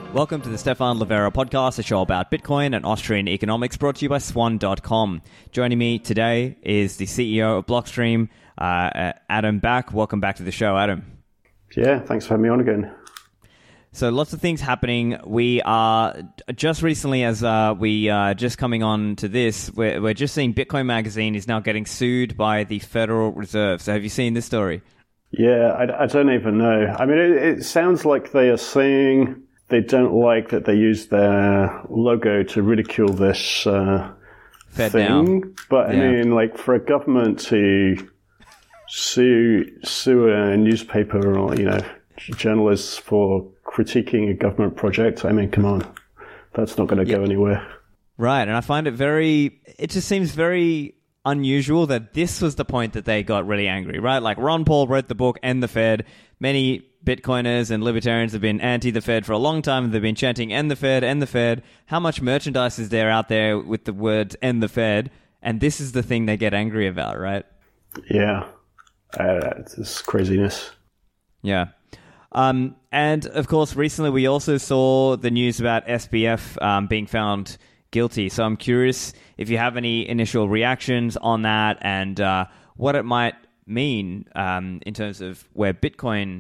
Welcome to the Stefan Livera podcast, a show about Bitcoin and Austrian economics, brought to you by Swan.com. Joining me today is the CEO of Blockstream, Adam Back. Welcome back to the show, Adam. Yeah, thanks for having me on again. So lots of things happening. We are just recently, as we just coming on to this, we're just seeing Bitcoin Magazine is now getting sued by the Federal Reserve. So have you seen this story? Yeah, I don't even know. I mean, it sounds like they are saying they don't like that they use their logo to ridicule this Fed thing. now. But Yeah. I mean, like, for a government to sue a newspaper or, journalists for critiquing a government project, I mean, come on. That's not going to go anywhere. Right, and I find it just seems very unusual that this was the point that they got really angry, right? Like Ron Paul wrote the book, End the Fed. Many Bitcoiners and libertarians have been anti the Fed for a long time. They've been chanting, End the Fed, End the Fed. How much merchandise is there out there with the words, End the Fed? And this is the thing they get angry about, right? Yeah. It's craziness. Yeah. And of course, recently we also saw the news about SBF being found guilty. So I'm curious if you have any initial reactions on that and what it might mean in terms of where the Bitcoin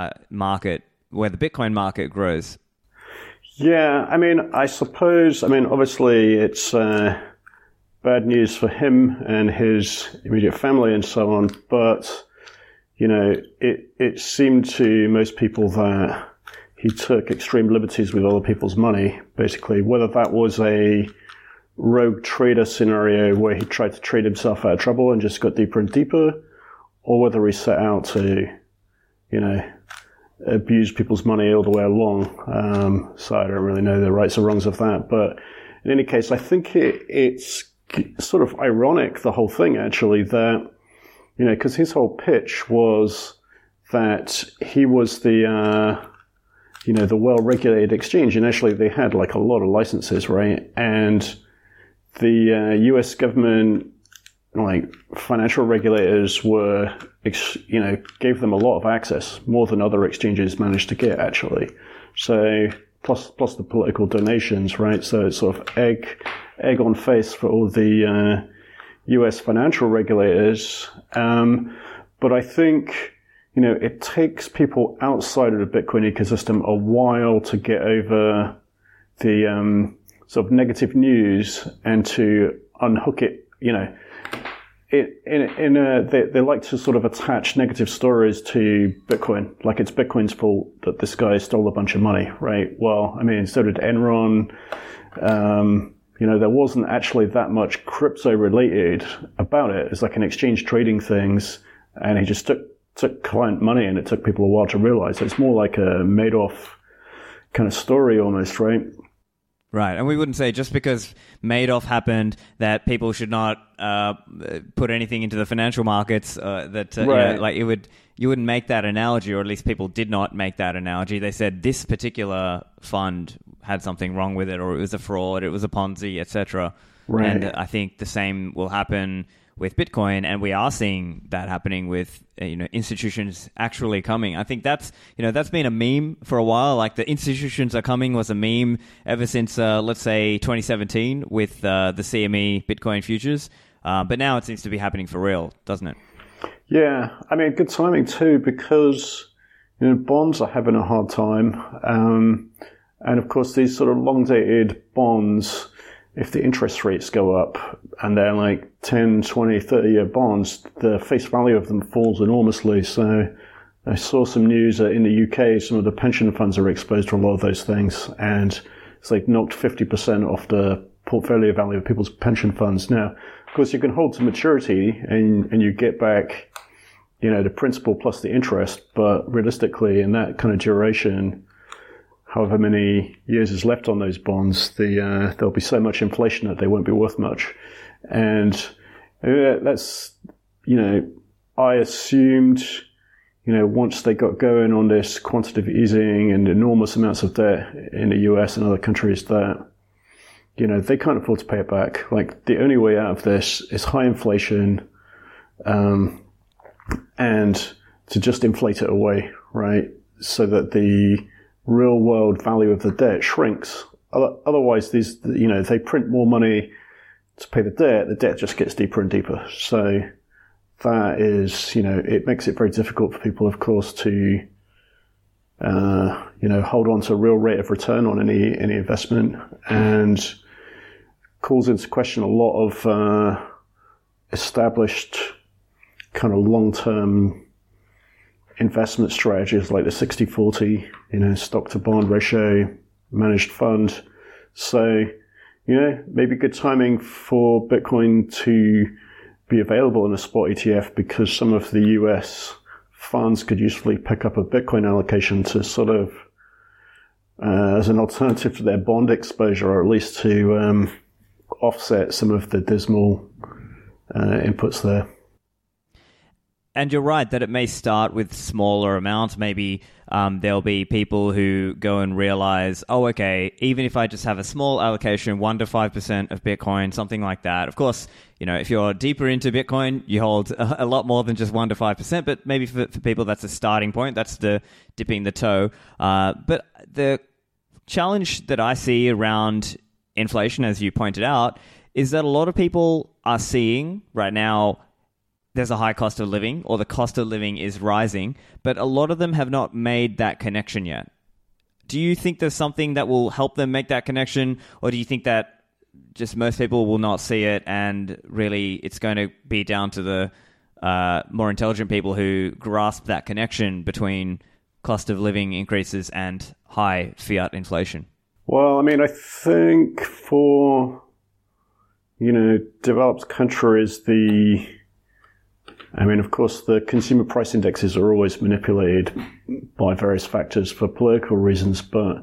market grows. Yeah, I mean, obviously it's bad news for him and his immediate family and so on, but it seemed to most people that he took extreme liberties with other people's money, basically, whether that was a rogue trader scenario where he tried to trade himself out of trouble and just got deeper and deeper, or whether he set out to, abuse people's money all the way along. So I don't really know the rights or wrongs of that. But in any case, I think it's sort of ironic, the whole thing, actually, that, because his whole pitch was that he was the well-regulated exchange. And actually, they had like a lot of licenses, right? And the US government, like financial regulators were, gave them a lot of access, more than other exchanges managed to get, actually. So plus the political donations, right? So it's sort of egg on face for all the US financial regulators. But I think, it takes people outside of the Bitcoin ecosystem a while to get over the sort of negative news and to unhook it, they like to sort of attach negative stories to Bitcoin, like it's Bitcoin's fault that this guy stole a bunch of money, right? Well, I mean, so did Enron. There wasn't actually that much crypto related about it. It's like an exchange trading things, and he just took client money, and it took people a while to realize. It's more like a Madoff kind of story almost, right? Right, and we wouldn't say just because Madoff happened that people should not put anything into the financial markets. Right. You wouldn't make that analogy, or at least people did not make that analogy. They said this particular fund had something wrong with it, or it was a fraud, it was a Ponzi, etc. Right. And I think the same will happen with Bitcoin, and we are seeing that happening with institutions actually coming. I think that's been a meme for a while. Like the institutions are coming was a meme ever since let's say 2017 with the CME Bitcoin futures, but now it seems to be happening for real, doesn't it? Yeah, I mean, good timing too, because bonds are having a hard time, and of course these sort of long dated bonds, if the interest rates go up and they're like 10, 20, 30-year bonds, the face value of them falls enormously. So I saw some news in the UK, some of the pension funds are exposed to a lot of those things, and it's like knocked 50% off the portfolio value of people's pension funds. Now, of course, you can hold to maturity and you get back, the principal plus the interest, but realistically, in that kind of duration, however many years is left on those bonds, there'll be so much inflation that they won't be worth much. And that's, I assumed, once they got going on this quantitative easing and enormous amounts of debt in the US and other countries that, they can't afford to pay it back. Like, the only way out of this is high inflation, and to just inflate it away, right? So that the real world value of the debt shrinks. Otherwise, they print more money to pay the debt just gets deeper and deeper. So that is, it makes it very difficult for people, of course, to, hold on to a real rate of return on any investment, and calls into question a lot of established kind of long-term investment strategies like the 60-40, stock to bond ratio, managed fund. So, maybe good timing for Bitcoin to be available in a spot ETF, because some of the US funds could usefully pick up a Bitcoin allocation to sort of, as an alternative to their bond exposure, or at least to offset some of the dismal inputs there. And you're right that it may start with smaller amounts. Maybe there'll be people who go and realize, oh, okay, even if I just have a small allocation, 1 to 5% of Bitcoin, something like that. Of course, if you're deeper into Bitcoin, you hold a lot more than just 1 to 5%. But maybe for people, that's a starting point. That's the dipping the toe. But the challenge that I see around inflation, as you pointed out, is that a lot of people are seeing right now there's a high cost of living, or the cost of living is rising, but a lot of them have not made that connection yet. Do you think there's something that will help them make that connection, or do you think that just most people will not see it, and really it's going to be down to the more intelligent people who grasp that connection between cost of living increases and high fiat inflation? Well, I think for, developed countries, of course, the consumer price indexes are always manipulated by various factors for political reasons, but,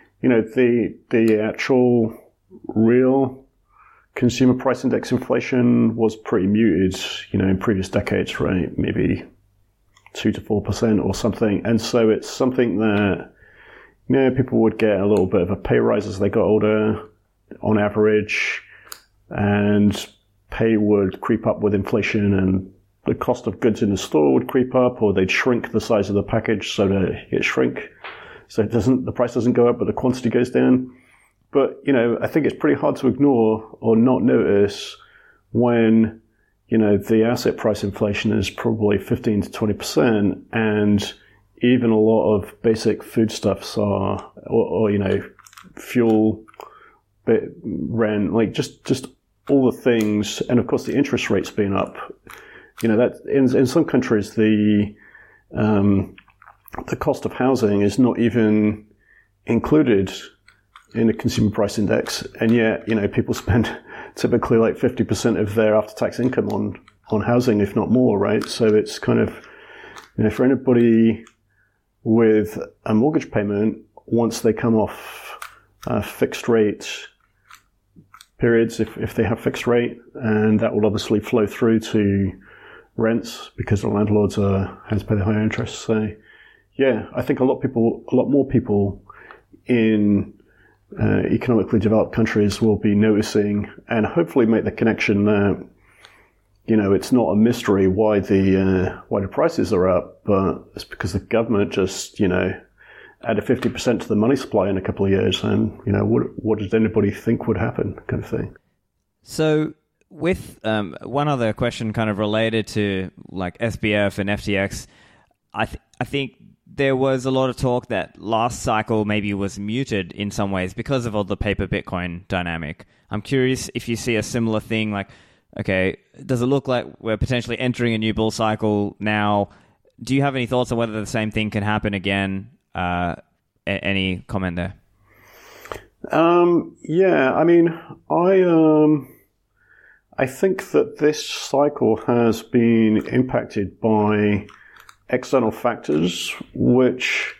the actual real consumer price index inflation was pretty muted, in previous decades, right? Maybe 2 to 4% or something. And so it's something that, people would get a little bit of a pay rise as they got older on average, and pay would creep up with inflation, and the cost of goods in the store would creep up, or they'd shrink the size of the package so that it shrink. So the price doesn't go up, but the quantity goes down. But, I think it's pretty hard to ignore or not notice when, the asset price inflation is probably 15 to 20%, and even a lot of basic foodstuffs are, or fuel, rent, like just all the things, and of course the interest rates being up. That in some countries the cost of housing is not even included in the consumer price index, and yet people spend typically like 50% of their after-tax income on housing, if not more, right? So it's kind of, for anybody with a mortgage payment, once they come off fixed rate periods, if they have fixed rate, and that will obviously flow through to rents because the landlords have to pay the higher interest. So, yeah, I think a lot more people in economically developed countries will be noticing, and hopefully make the connection that it's not a mystery why the prices are up, but it's because the government just added 50% to the money supply in a couple of years, and what did anybody think would happen, kind of thing. So, with one other question kind of related to like SBF and FTX, I think there was a lot of talk that last cycle maybe was muted in some ways because of all the paper Bitcoin dynamic. I'm curious if you see a similar thing, like, okay, does it look like we're potentially entering a new bull cycle now? Do you have any thoughts on whether the same thing can happen again? Any comment there? I think that this cycle has been impacted by external factors, which,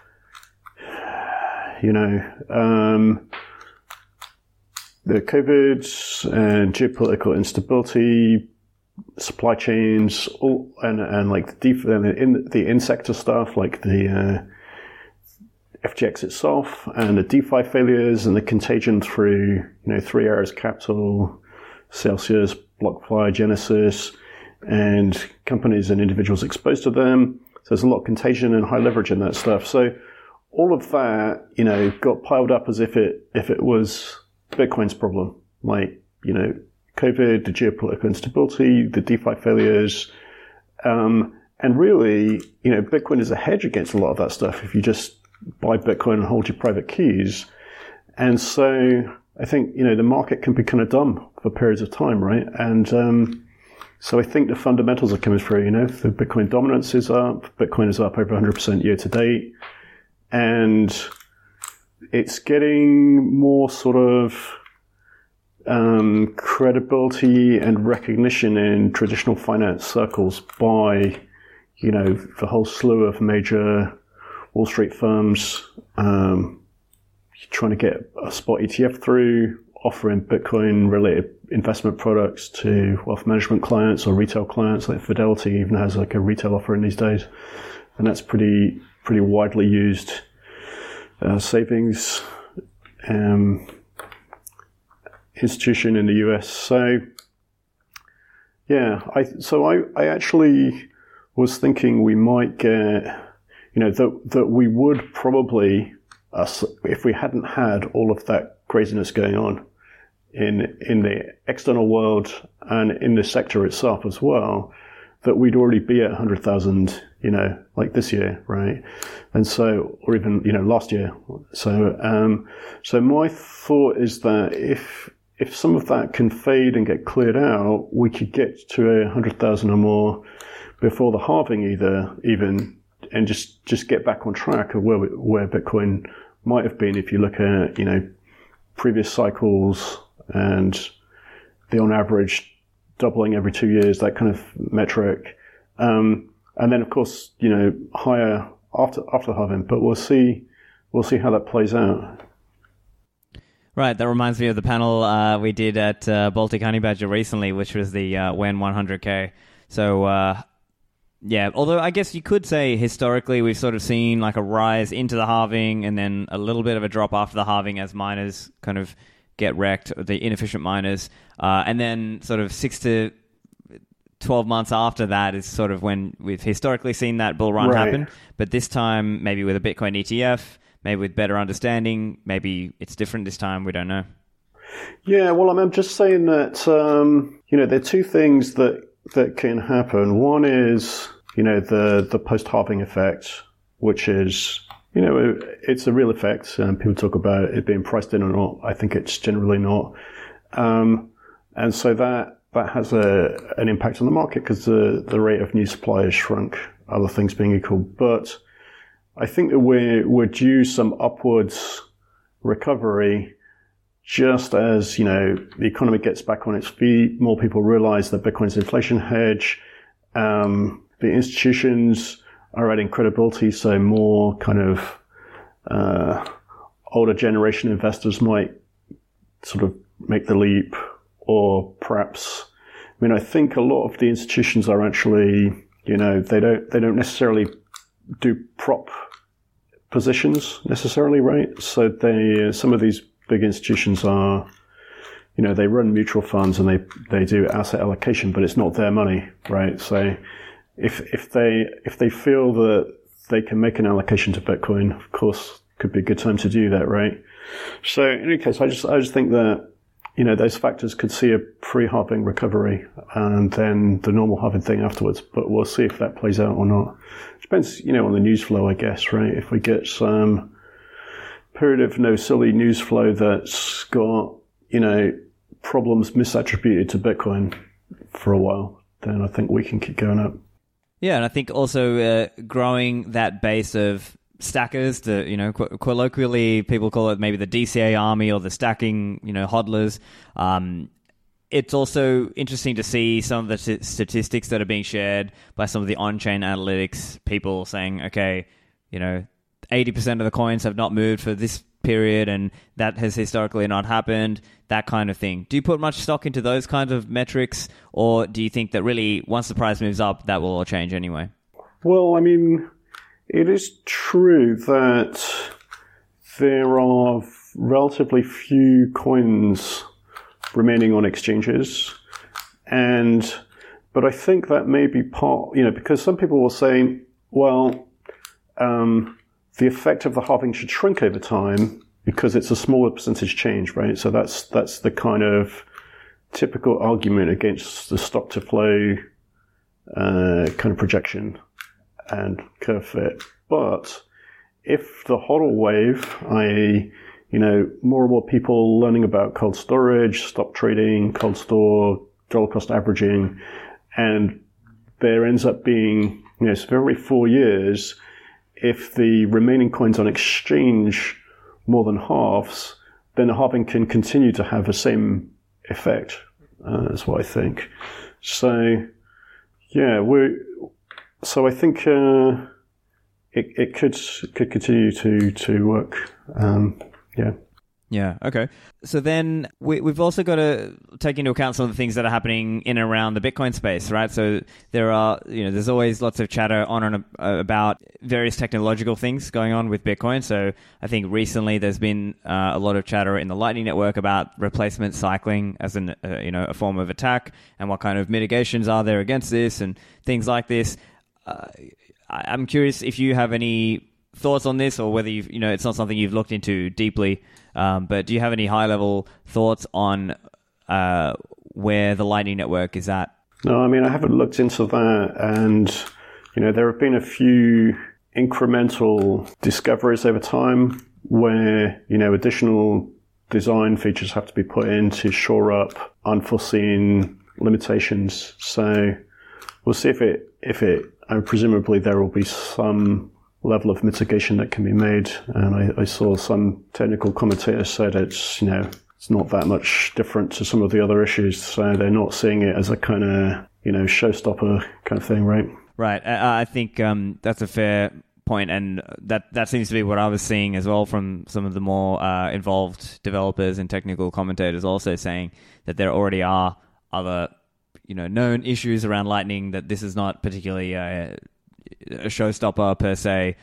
the COVID and geopolitical instability, supply chains, and like the in-sector stuff, like the FTX itself, and the DeFi failures, and the contagion through 3 Arrows Capital, Celsius, BlockFi, Genesis, and companies and individuals exposed to them. So there's a lot of contagion and high leverage in that stuff. So all of that, got piled up as if it was Bitcoin's problem. Like, COVID, the geopolitical instability, the DeFi failures. And really, Bitcoin is a hedge against a lot of that stuff if you just buy Bitcoin and hold your private keys. And so I think, the market can be kind of dumb for periods of time, right? And so I think the fundamentals are coming through, the Bitcoin dominance is up. Bitcoin is up over 100% year to date. And it's getting more sort of credibility and recognition in traditional finance circles by, the whole slew of major Wall Street firms trying to get a spot ETF through, offering Bitcoin-related investment products to wealth management clients or retail clients. Like Fidelity even has like a retail offering these days, and that's pretty widely used savings institution in the US. So yeah, I actually was thinking we might get, that we would probably, if we hadn't had all of that craziness going on in the external world and in the sector itself as well, that we'd already be at 100,000, like this year, right? And so, or even, last year. So, so my thought is that if some of that can fade and get cleared out, we could get to 100,000 or more before the halving even, and just get back on track of where Bitcoin might have been if you look at, previous cycles and the on average doubling every 2 years, that kind of metric. And then of course, higher after the halving, but we'll see how that plays out. Right, that reminds me of the panel we did at Baltic Honey Badger recently, which was the when 100K. So, yeah, although I guess you could say historically we've sort of seen like a rise into the halving and then a little bit of a drop after the halving as miners kind of get wrecked, the inefficient miners. And then sort of 6 to 12 months after that is sort of when we've historically seen that bull run happen. But this time, maybe with a Bitcoin ETF, maybe with better understanding, maybe it's different this time. We don't know. Yeah, well, I'm just saying that, there are two things that can happen. One is, the post-halving effect, which is, it's a real effect. People talk about it being priced in or not. I think it's generally not. And so that has an impact on the market because the rate of new supply has shrunk, other things being equal. But I think that we're due some upwards recovery just as, the economy gets back on its feet, more people realize that Bitcoin's an inflation hedge. The institutions are adding credibility, so more kind of older generation investors might sort of make the leap, or perhaps, I think a lot of the institutions are actually, they don't necessarily do prop positions necessarily, right? So some of these big institutions are, they run mutual funds and they do asset allocation, but it's not their money, right? So if they feel that they can make an allocation to Bitcoin, of course, could be a good time to do that, right? So in any case, I just think that, those factors could see a pre-halving recovery and then the normal halving thing afterwards, but we'll see if that plays out or not. It depends, on the news flow, I guess, right? If we get some period of no silly news flow that's got, problems misattributed to Bitcoin for a while, then I think we can keep going up. Yeah, and I think also growing that base of stackers, colloquially people call it maybe the DCA army or the stacking, hodlers. It's also interesting to see some of the statistics that are being shared by some of the on-chain analytics people saying, okay, 80% of the coins have not moved for this period and that has historically not happened, that kind of thing. Do you put much stock into those kinds of metrics, or do you think that really once the price moves up, that will all change anyway? Well, it is true that there are relatively few coins remaining on exchanges, but I think that may be part, because some people will say, well, the effect of the halving should shrink over time because it's a smaller percentage change, right? So that's the kind of typical argument against the stock to flow kind of projection and curve fit. But if the HODL wave, i.e., more and more people learning about cold storage, stock trading, cold store, dollar cost averaging, and there ends up being, so for every 4 years, if the remaining coins on exchange more than halves, then the halving can continue to have the same effect, is what I think. So, yeah, I think it could continue to work. Yeah. Yeah. Okay. So then we've also got to take into account some of the things that are happening in and around the Bitcoin space, right? So there are, there's always lots of chatter on and about various technological things going on with Bitcoin. So I think recently there's been a lot of chatter in the Lightning Network about replacement cycling as a form of attack, and what kind of mitigations are there against this and things like this. I'm curious if you have any thoughts on this, or whether it's not something you've looked into deeply. But do you have any high-level thoughts on where the Lightning Network is at? No, I haven't looked into that, and there have been a few incremental discoveries over time where additional design features have to be put in to shore up unforeseen limitations. So we'll see if it presumably there will be some level of mitigation that can be made, and I saw some technical commentators said it's not that much different to some of the other issues, so they're not seeing it as a kind of showstopper kind of thing, right? Right. I think that's a fair point, and that seems to be what I was seeing as well from some of the more involved developers and technical commentators, also saying that there already are other known issues around Lightning, that this is not particularly a showstopper per se.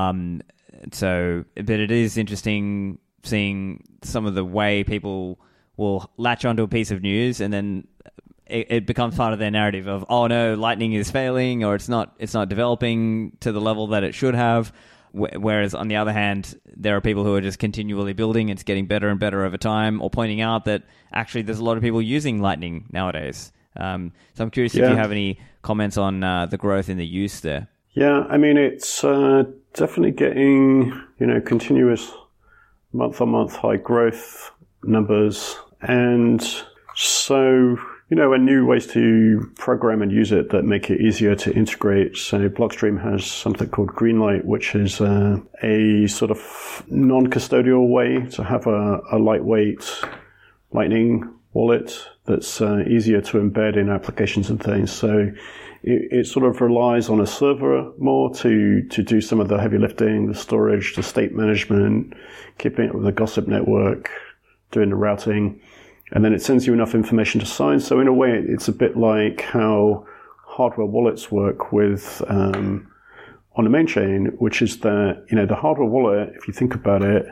But it is interesting seeing some of the way people will latch onto a piece of news, and then it becomes part of their narrative of, oh no, Lightning is failing, or it's not developing to the level that it should have. Whereas on the other hand, there are people who are just continually building, it's getting better and better over time, or pointing out that actually there's a lot of people using Lightning nowadays. So I'm curious if you have any comments on the growth in the use there. Yeah, it's definitely getting, continuous month-on-month high growth numbers. And so, and new ways to program and use it that make it easier to integrate. So Blockstream has something called Greenlight, which is a sort of non-custodial way to have a lightweight Lightning wallet that's easier to embed in applications and things. So it sort of relies on a server more to do some of the heavy lifting, the storage, the state management, keeping it with the gossip network, doing the routing, and then it sends you enough information to sign. So in a way, it's a bit like how hardware wallets work with on the main chain, which is that the hardware wallet, if you think about it,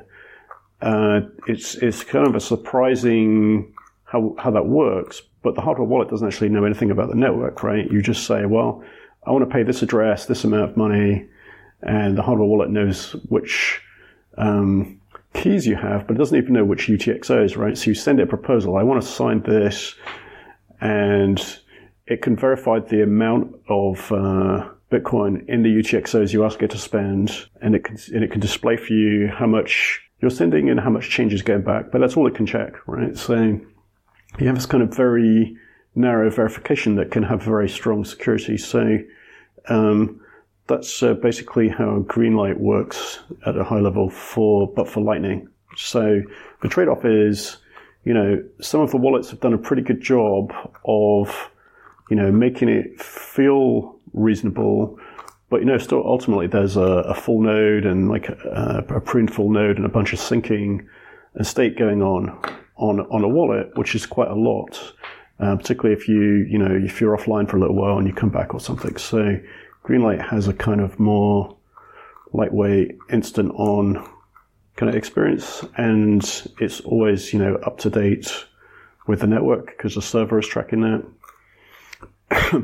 it's kind of a surprising how that works. But the hardware wallet doesn't actually know anything about the network, right? You just say, well, I want to pay this address, this amount of money, and the hardware wallet knows which keys you have, but it doesn't even know which UTXOs, right? So you send it a proposal, I want to sign this, and it can verify the amount of Bitcoin in the UTXOs you ask it to spend, and it can display for you how much you're sending and how much change is going back, but that's all it can check, right? So you have this kind of very narrow verification that can have very strong security. So that's basically how Greenlight works at a high level for Lightning. So the trade-off is, some of the wallets have done a pretty good job of, making it feel reasonable, but still ultimately there's a full node and like a pruned full node and a bunch of syncing and state going on a wallet, which is quite a lot, particularly if if you're offline for a little while and you come back or something. So Greenlight has a kind of more lightweight, instant on kind of experience, and it's always up to date with the network because the server is tracking that.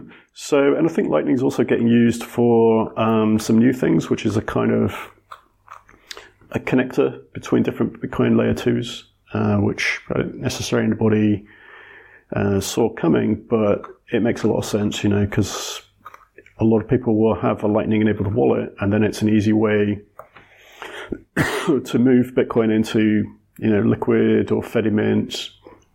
And I think Lightning is also getting used for some new things, which is a kind of a connector between different Bitcoin layer 2s, which I don't necessarily anybody saw coming, but it makes a lot of sense, because a lot of people will have a Lightning-enabled wallet, and then it's an easy way to move Bitcoin into, Liquid or Fedimint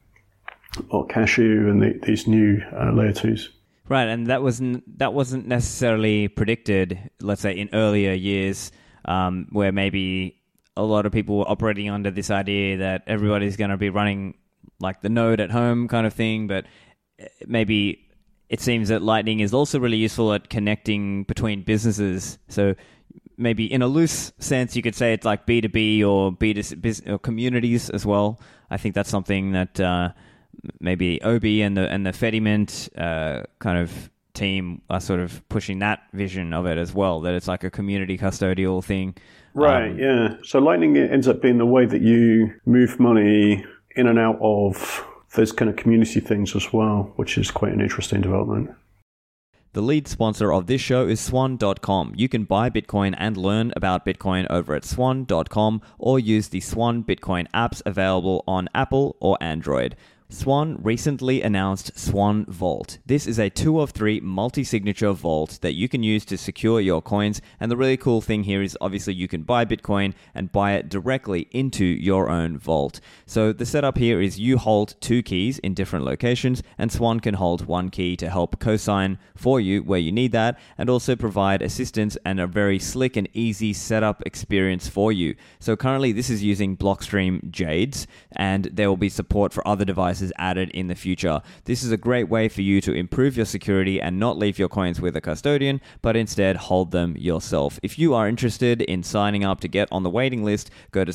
or Cashew and these new layer 2s. Right, and that wasn't necessarily predicted, let's say, in earlier years, where maybe a lot of people were operating under this idea that everybody's going to be running like the node at home kind of thing, but maybe it seems that Lightning is also really useful at connecting between businesses. So maybe in a loose sense, you could say it's like B2B or B2C or communities as well. I think that's something that maybe Obi and the Fedimint kind of team are sort of pushing that vision of it as well, that it's like a community custodial thing. Right, yeah. So Lightning ends up being the way that you move money in and out of those kind of community things as well, which is quite an interesting development. The lead sponsor of this show is Swan.com. You can buy Bitcoin and learn about Bitcoin over at Swan.com or use the Swan Bitcoin apps available on Apple or Android. Swan recently announced Swan Vault. This is a 2 of 3 multi-signature vault that you can use to secure your coins. And the really cool thing here is obviously you can buy Bitcoin and buy it directly into your own vault. So the setup here is you hold 2 keys in different locations, and Swan can hold 1 key to help co-sign for you where you need that, and also provide assistance and a very slick and easy setup experience for you. So currently this is using Blockstream Jades, and there will be support for other devices added in the future. This is a great way for you to improve your security and not leave your coins with a custodian, but instead hold them yourself. If you are interested in signing up to get on the waiting list, go to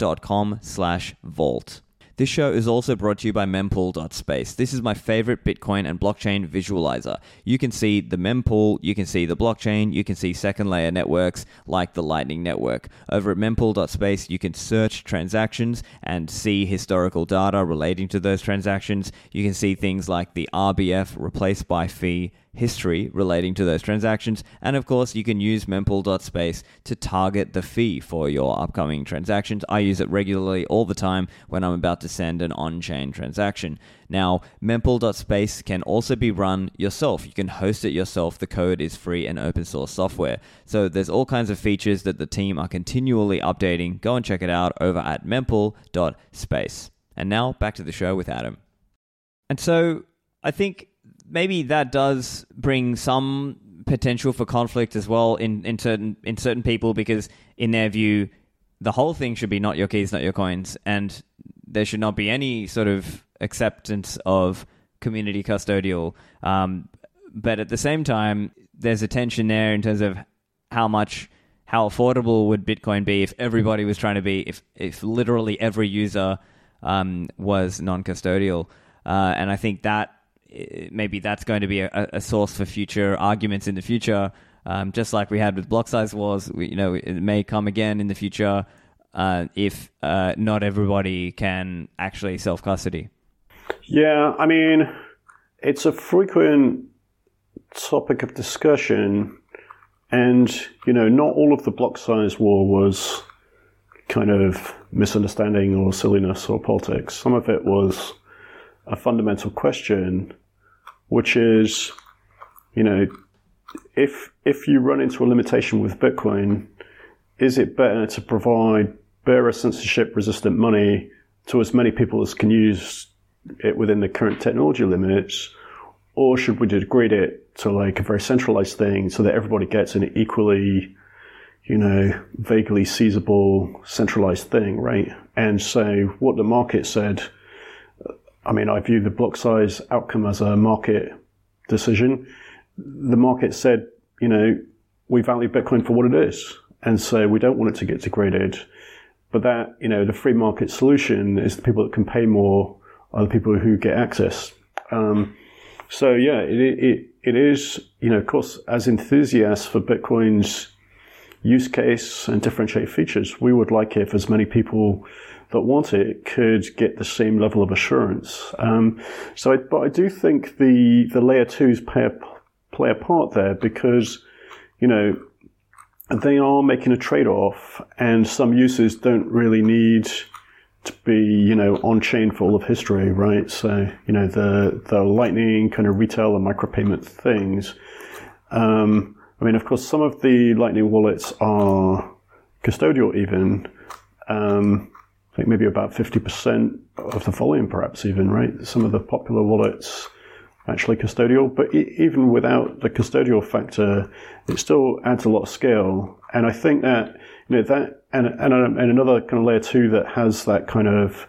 swan.com/vault. This show is also brought to you by mempool.space. This is my favorite Bitcoin and blockchain visualizer. You can see the mempool, you can see the blockchain, you can see second layer networks like the Lightning Network. Over at mempool.space, you can search transactions and see historical data relating to those transactions. You can see things like the RBF replaced by fee history relating to those transactions, and of course you can use mempool.space to target the fee for your upcoming transactions. I use it regularly all the time when I'm about to send an on-chain transaction. Now, mempool.space can also be run yourself. You can host it yourself. The code is free and open source software. So there's all kinds of features that the team are continually updating. Go and check it out over at mempool.space. And now back to the show with Adam. And so I think maybe that does bring some potential for conflict as well in certain people, because in their view, the whole thing should be not your keys, not your coins, and there should not be any sort of acceptance of community custodial. But at the same time, there's a tension there in terms of how affordable would Bitcoin be if everybody was trying to be, if literally every user was non-custodial. And I think that maybe that's going to be a source for future arguments in the future, just like we had with block size wars. It may come again in the future if not everybody can actually self-custody. Yeah, I mean, it's a frequent topic of discussion, and not all of the block size war was kind of misunderstanding or silliness or politics. Some of it was a fundamental question, which is, if you run into a limitation with Bitcoin, is it better to provide bearer censorship-resistant money to as many people as can use it within the current technology limits, or should we degrade it to like a very centralized thing so that everybody gets an equally, vaguely seizable centralized thing, right? And so what the market said, I mean, I view the block size outcome as a market decision. The market said, we value Bitcoin for what it is, and so we don't want it to get degraded. But that, the free market solution is the people that can pay more are the people who get access. So yeah, it is, of course, as enthusiasts for Bitcoin's use case and differentiate features, we would like if as many people that want it could get the same level of assurance. But I do think the layer 2s play a part there because, they are making a trade-off, and some uses don't really need to be, on-chain for all of history, right? So, the Lightning kind of retail and micropayment things. Of course, some of the Lightning wallets are custodial even. I think maybe about 50% of the volume, perhaps even, right? Some of the popular wallets actually custodial, but even without the custodial factor, it still adds a lot of scale. And I think that, that and another kind of layer 2 that has that kind of,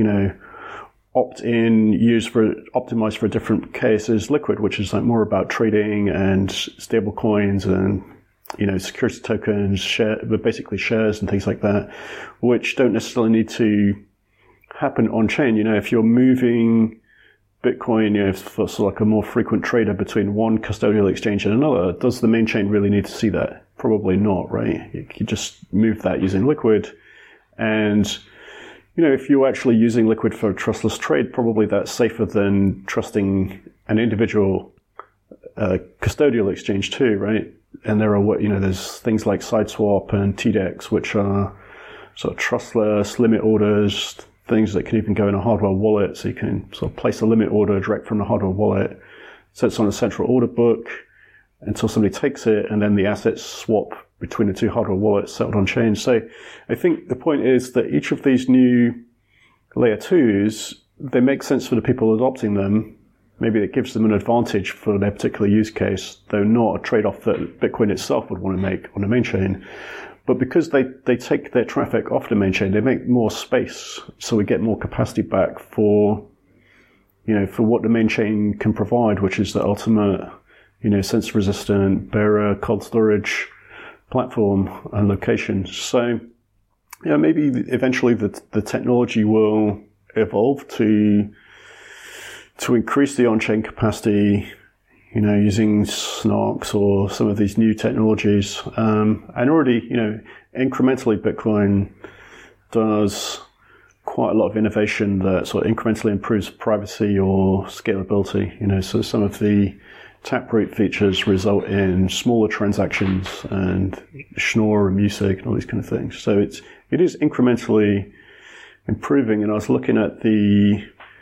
opt-in optimized for a different case is Liquid, which is like more about trading and stable coins and security tokens, but basically shares and things like that, which don't necessarily need to happen on chain. If you're moving Bitcoin, for sort of like a more frequent trader between one custodial exchange and another, does the main chain really need to see that? Probably not, right? You just move that using Liquid, and if you're actually using Liquid for a trustless trade, probably that's safer than trusting an individual custodial exchange too, right? And there are there's things like SideSwap and TDEX, which are sort of trustless limit orders, things that can even go in a hardware wallet. So you can sort of place a limit order direct from the hardware wallet, sits on a central order book until somebody takes it, and then the assets swap between the two hardware wallets settled on chain. So I think the point is that each of these new layer 2s, they make sense for the people adopting them. Maybe it gives them an advantage for their particular use case, though not a trade-off that Bitcoin itself would want to make on the main chain. But because they take their traffic off the main chain, they make more space, so we get more capacity back for what the main chain can provide, which is the ultimate, sense-resistant, bearer, cold storage platform and location. So, maybe eventually the technology will evolve to increase the on-chain capacity, using Snox or some of these new technologies. And already, incrementally Bitcoin does quite a lot of innovation that sort of incrementally improves privacy or scalability. So some of the Taproot features result in smaller transactions and Schnorr and music and all these kind of things. So it is incrementally improving. And I was looking at the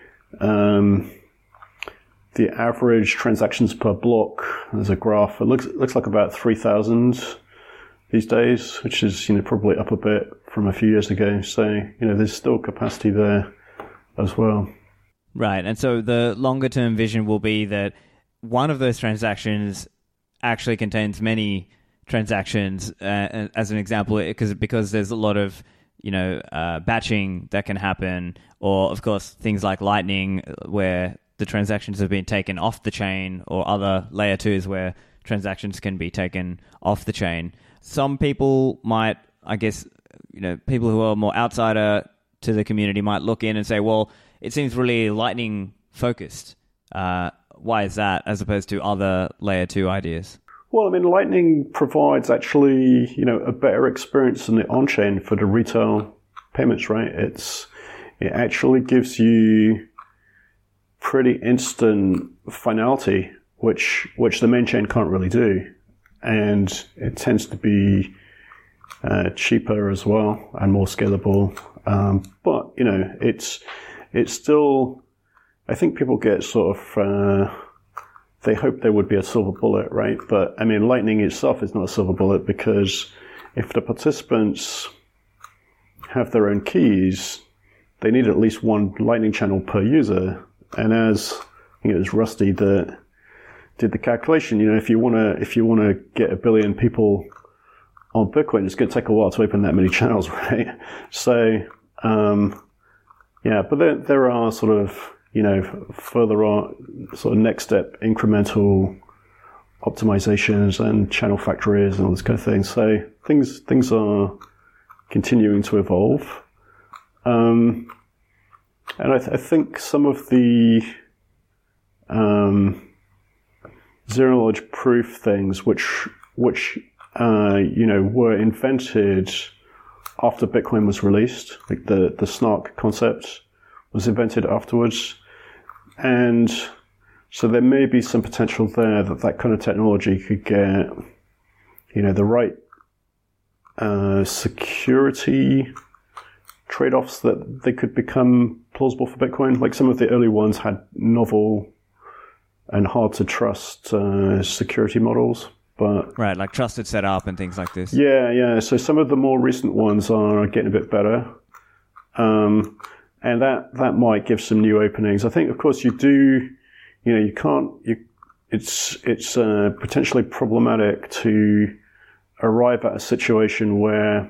average transactions per block as a graph. It looks like about 3,000 these days, which is probably up a bit from a few years ago. So there's still capacity there as well. Right, and so the longer term vision will be that one of those transactions actually contains many transactions. As an example, because there's a lot of batching that can happen, or of course things like Lightning where the transactions have been taken off the chain, or other layer 2s where transactions can be taken off the chain. Some people might, I guess, people who are more outsider to the community might look in and say, well, it seems really Lightning focused. Why is that, as opposed to other layer 2 ideas? Well, Lightning provides actually, a better experience than the on-chain for the retail payments, right? It actually gives you pretty instant finality, which the main chain can't really do. And it tends to be cheaper as well and more scalable. But, it's still, I think people get sort of, they hope there would be a silver bullet, right? But Lightning itself is not a silver bullet, because if the participants have their own keys, they need at least one Lightning channel per user. And as it was Rusty that did the calculation, if you want to get 1 billion people on Bitcoin, it's going to take a while to open that many channels, right? So, but there are sort of, further on, sort of next step incremental optimizations and channel factories and all this kind of thing. So things are continuing to evolve. And I think some of the zero knowledge proof things, which were invented after Bitcoin was released, like the Snark concept was invented afterwards, and so there may be some potential there that kind of technology could get, the right security trade-offs that they could become plausible for Bitcoin. Like some of the early ones had novel and hard to trust security models. But right, like trusted setup and things like this. Yeah. So some of the more recent ones are getting a bit better. And that might give some new openings. I think, of course, it's potentially problematic to arrive at a situation where,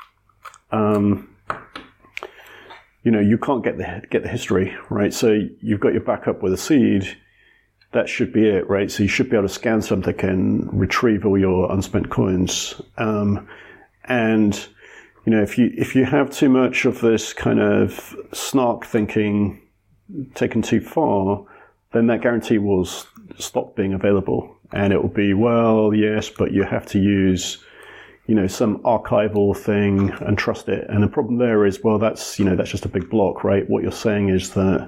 you can't get the history, right? So you've got your backup with a seed. That should be it, right? So you should be able to scan something and retrieve all your unspent coins. And if you have too much of this kind of snark thinking taken too far, then that guarantee will stop being available. And it will be, well, yes, but you have to use, some archival thing and trust it. And the problem there is, well, that's just a big block, right? What you're saying is that,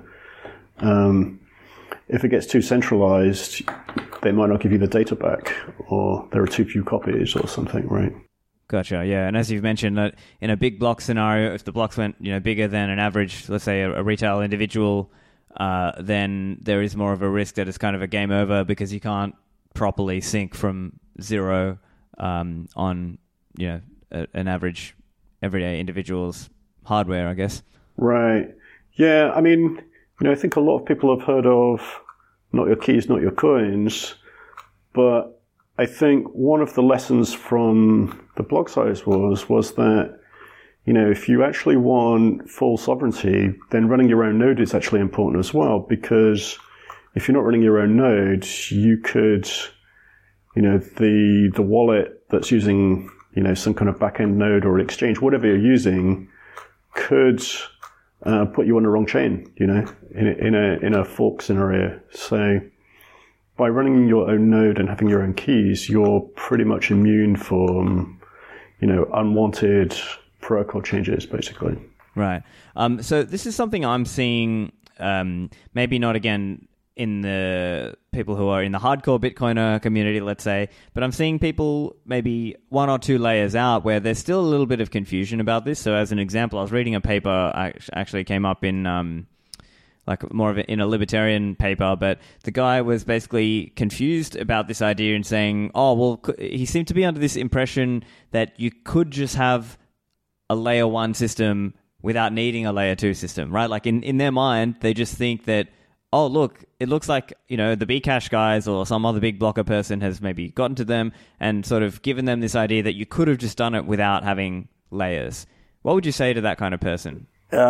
if it gets too centralized, they might not give you the data back, or there are too few copies or something, right? Gotcha, yeah. And as you've mentioned, that in a big block scenario, if the blocks went bigger than an average, let's say a retail individual, then there is more of a risk that it's kind of a game over because you can't properly sync from zero on an average everyday individual's hardware, I guess. Right. Yeah, I mean, I think a lot of people have heard of not your keys, not your coins, but I think one of the lessons from the block size was that, if you actually want full sovereignty, then running your own node is actually important as well, because if you're not running your own node, you could, the wallet that's using, some kind of backend node or exchange, whatever you're using, could put you on the wrong chain, in a fork scenario. So by running your own node and having your own keys, you're pretty much immune from, unwanted protocol changes, basically. Right. So this is something I'm seeing, maybe not again in the people who are in the hardcore Bitcoiner community, let's say, but I'm seeing people maybe one or two layers out where there's still a little bit of confusion about this. So as an example, I was reading a paper, actually came up in in a libertarian paper, but the guy was basically confused about this idea and saying, he seemed to be under this impression that you could just have a layer 1 system without needing a layer 2 system, right? Like in their mind, they just think that, oh, look, it looks like, the Bcash guys or some other big blocker person has maybe gotten to them and sort of given them this idea that you could have just done it without having layers. What would you say to that kind of person?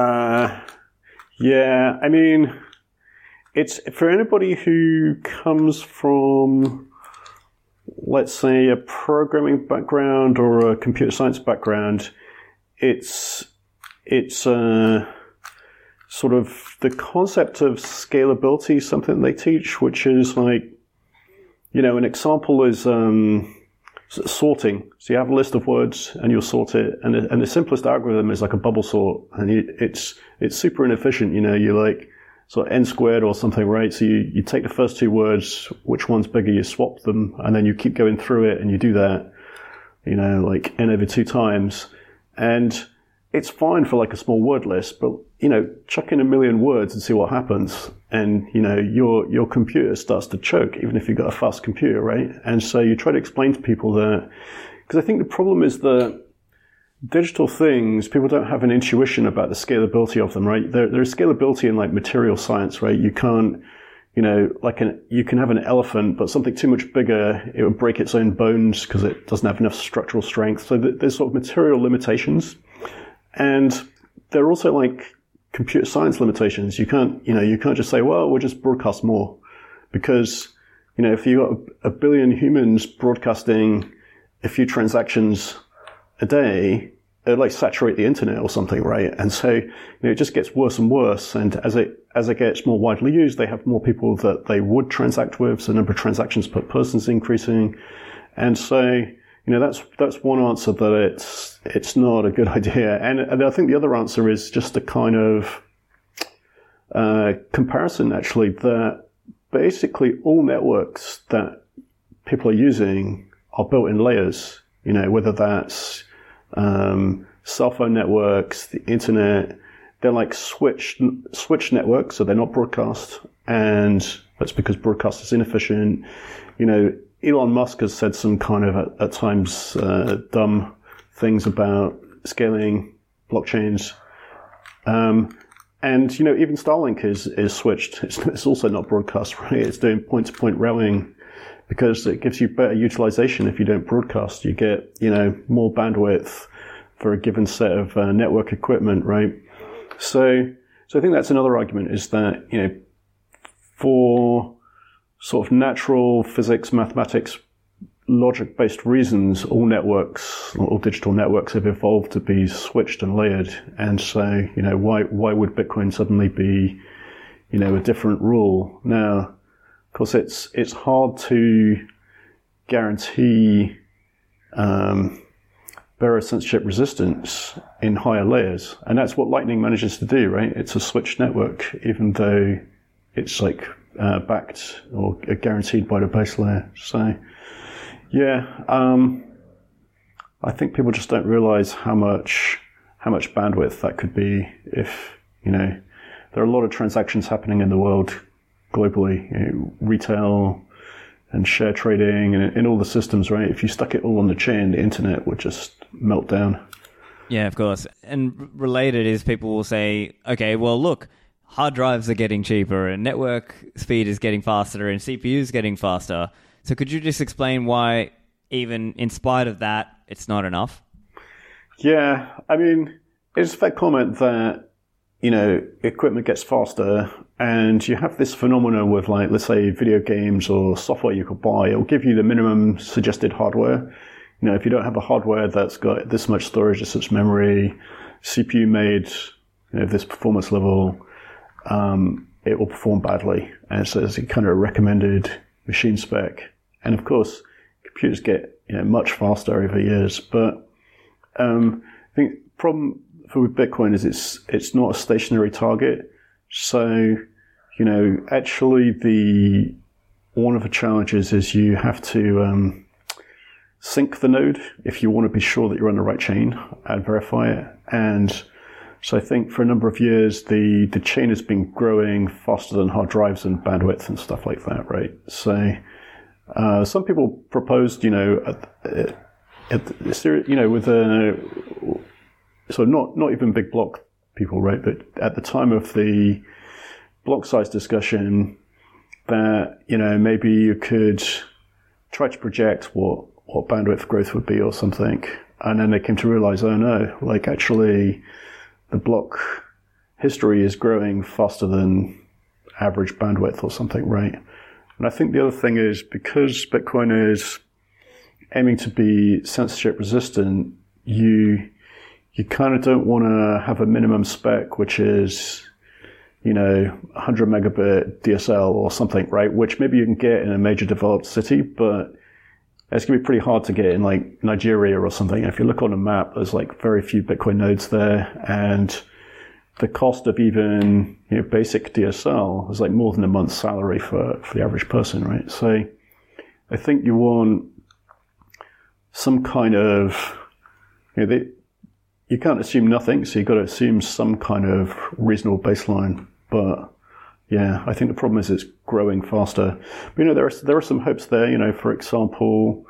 Yeah, I mean, it's for anybody who comes from, let's say, a programming background or a computer science background, it's sort of the concept of scalability, something they teach, which is like, an example is sorting. So you have a list of words and you'll sort it, and the simplest algorithm is like a bubble sort, and it's super inefficient. You like sort of n squared or something, right? So you take the first two words, which one's bigger, you swap them, and then you keep going through it, and you do that, like n over 2 times, and it's fine for like a small word list, but chuck in 1 million words and see what happens. And, your computer starts to choke, even if you've got a fast computer, right? And so you try to explain to people that, because I think the problem is that digital things, people don't have an intuition about the scalability of them, right? There's scalability in like material science, right? You can't, you can have an elephant, but something too much bigger, it would break its own bones because it doesn't have enough structural strength. So there's sort of material limitations. And there are also like computer science limitations. You can't just say, well, we'll just broadcast more, because, if you've got a billion humans broadcasting a few transactions a day, it'll like saturate the internet or something, right? And so, it just gets worse and worse. And as it gets more widely used, they have more people that they would transact with. So the number of transactions per person is increasing. And so, that's one answer, that it's not a good idea. And I think the other answer is just a kind of comparison, actually, that basically all networks that people are using are built in layers. Whether that's cell phone networks, the internet. They're like switch networks, so they're not broadcast, and that's because broadcast is inefficient. Elon Musk has said some kind of, at times, dumb things about scaling blockchains. And even Starlink is switched. It's also not broadcast, right? It's doing point-to-point routing because it gives you better utilization if you don't broadcast. You get, more bandwidth for a given set of network equipment, right? So I think that's another argument, is that, for sort of natural physics, mathematics, logic-based reasons, all digital networks have evolved to be switched and layered. And so, why would Bitcoin suddenly be, a different rule? Now, of course, it's hard to guarantee bearer censorship resistance in higher layers. And that's what Lightning manages to do, right? It's a switched network, even though it's like backed or guaranteed by the base layer. So, yeah, I think people just don't realize how much bandwidth that could be if, there are a lot of transactions happening in the world globally, retail and share trading and in all the systems, right? If you stuck it all on the chain, the internet would just melt down. Yeah, of course. And related is people will say, okay, well, look, hard drives are getting cheaper and network speed is getting faster and CPU is getting faster. So could you just explain why, even in spite of that, it's not enough? Yeah, I mean, it's a fair comment that, equipment gets faster, and you have this phenomenon with, like, let's say video games or software you could buy. It'll give you the minimum suggested hardware. If you don't have a hardware that's got this much storage, this much memory, CPU made, this performance level, it will perform badly. And so it's a kind of recommended machine spec. And of course, computers get much faster over years. But I think the problem with Bitcoin is it's not a stationary target. So, actually one of the challenges is you have to sync the node if you want to be sure that you're on the right chain and verify it. And so I think for a number of years, the chain has been growing faster than hard drives and bandwidth and stuff like that, right? So some people proposed, with so not even big block people, right? But at the time of the block size discussion, that maybe you could try to project what bandwidth growth would be or something, and then they came to realize, oh no, like actually the block history is growing faster than average bandwidth or something, right? And I think the other thing is, because Bitcoin is aiming to be censorship resistant, you kind of don't want to have a minimum spec, which is, 100 megabit DSL or something, right? Which maybe you can get in a major developed city, but it's going to be pretty hard to get in like Nigeria or something. If you look on a map, there's like very few Bitcoin nodes there, and the cost of even basic DSL is like more than a month's salary for the average person, right? So I think you want some kind of, you can't assume nothing, so you've got to assume some kind of reasonable baseline. But yeah, I think the problem is it's growing faster. But there are some hopes there. For example,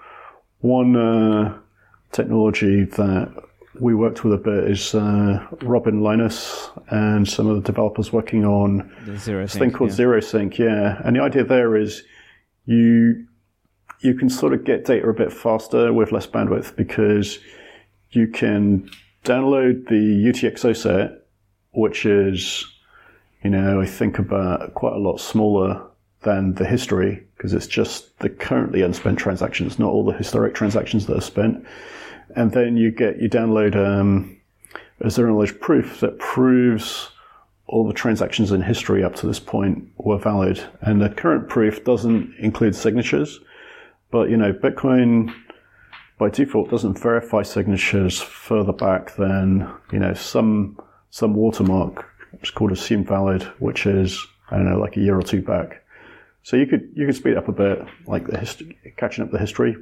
one technology that we worked with a bit is Robin Linus and some of the developers working on this thing called ZeroSync. Yeah, and the idea there is you can sort of get data a bit faster with less bandwidth, because you can download the UTXO set, which is, I think about quite a lot smaller than the history, because it's just the currently unspent transactions, not all the historic transactions that are spent. And then you download a zero-knowledge proof that proves all the transactions in history up to this point were valid. And the current proof doesn't include signatures, but, Bitcoin by default doesn't verify signatures further back than, some watermark. It's called assumed valid, which is, I don't know, like a year or two back. So you could speed up a bit, like catching up the history.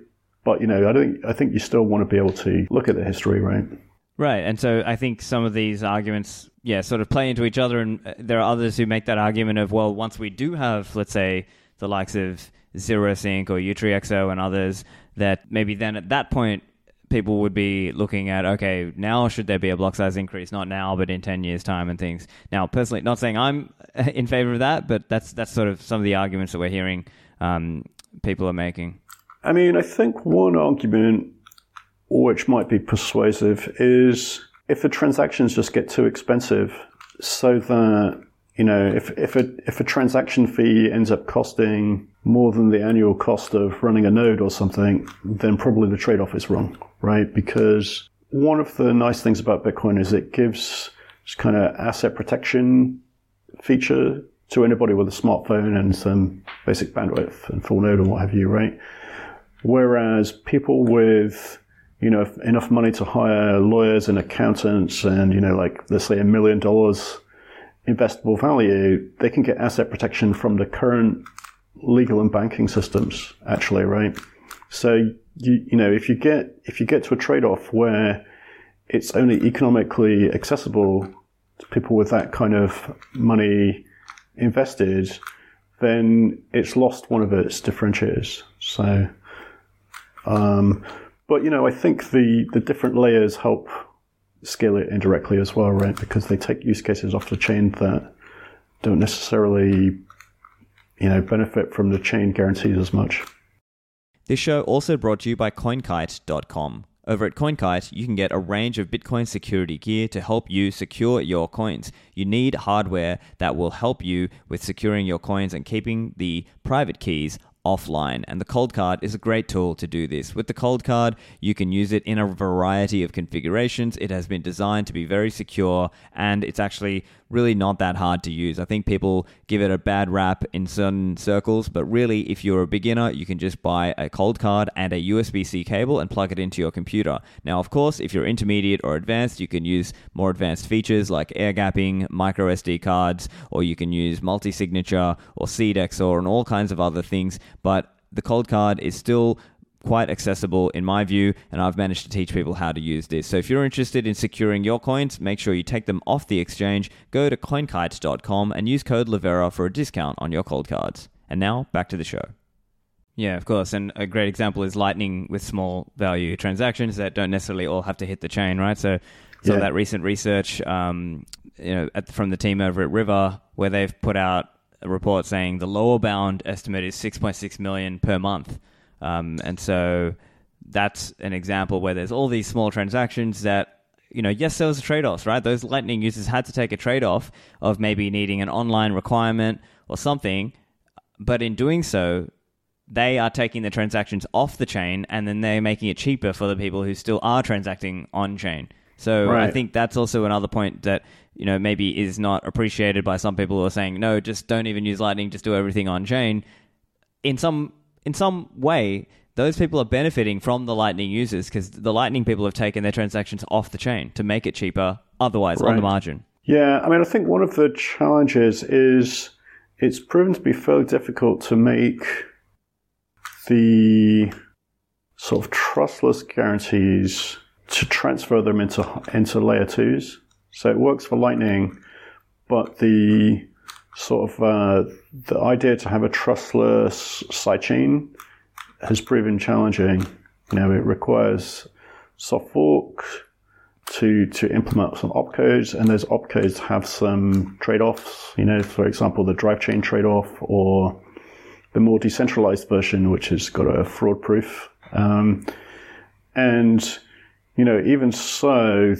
But, I think you still want to be able to look at the history, right? Right. And so I think some of these arguments, sort of play into each other. And there are others who make that argument of, well, once we do have, let's say, the likes of ZeroSync or UTXO and others, that maybe then at that point, people would be looking at, okay, now should there be a block size increase? Not now, but in 10 years' time and things. Now, personally, not saying I'm in favor of that, but that's sort of some of the arguments that we're hearing people are making. I mean, I think one argument which might be persuasive is if the transactions just get too expensive, so that, if a transaction fee ends up costing more than the annual cost of running a node or something, then probably the trade-off is wrong, right? Because one of the nice things about Bitcoin is it gives this kind of asset protection feature to anybody with a smartphone and some basic bandwidth and full node and what have you, right? Whereas people with, enough money to hire lawyers and accountants and, let's say $1 million investable value, they can get asset protection from the current legal and banking systems, actually, right? So, if you get to a trade-off where it's only economically accessible to people with that kind of money invested, then it's lost one of its differentiators. So, but, I think the different layers help scale it indirectly as well, right? Because they take use cases off the chain that don't necessarily, benefit from the chain guarantees as much. This show also brought to you by CoinKite.com. Over at CoinKite, you can get a range of Bitcoin security gear to help you secure your coins. You need hardware that will help you with securing your coins and keeping the private keys offline, and the Coldcard is a great tool to do this. With the Coldcard, you can use it in a variety of configurations. It has been designed to be very secure, and it's actually really not that hard to use. I think people give it a bad rap in certain circles, but really, if you're a beginner, you can just buy a Coldcard and a USB-C cable and plug it into your computer. Now, of course, if you're intermediate or advanced, you can use more advanced features like air gapping, micro SD cards, or you can use multi-signature or seed XOR and all kinds of other things. But the Coldcard is still quite accessible in my view, and I've managed to teach people how to use this. So if you're interested in securing your coins, make sure you take them off the exchange, go to coinkite.com and use code Livera for a discount on your Coldcards. And now, back to the show. Yeah, of course, and a great example is Lightning with small value transactions that don't necessarily all have to hit the chain, right? So that recent research from the team over at River, where they've put out a report saying the lower bound estimate is 6.6 million per month. And so that's an example where there's all these small transactions that, yes, there was a trade-off, right? Those Lightning users had to take a trade-off of maybe needing an online requirement or something. But in doing so, they are taking the transactions off the chain and then they're making it cheaper for the people who still are transacting on-chain. So right. I think that's also another point that, maybe is not appreciated by some people who are saying, no, just don't even use Lightning, just do everything on-chain. In some way, those people are benefiting from the Lightning users because the Lightning people have taken their transactions off the chain to make it cheaper, otherwise on the margin. Yeah, I mean, I think one of the challenges is it's proven to be fairly difficult to make the sort of trustless guarantees to transfer them into layer 2s. So it works for Lightning, but the sort of the idea to have a trustless sidechain has proven challenging. It requires soft fork to implement some opcodes, and those opcodes have some trade-offs. For example, the drive chain trade-off, or the more decentralized version, which has got a fraud proof. And even so,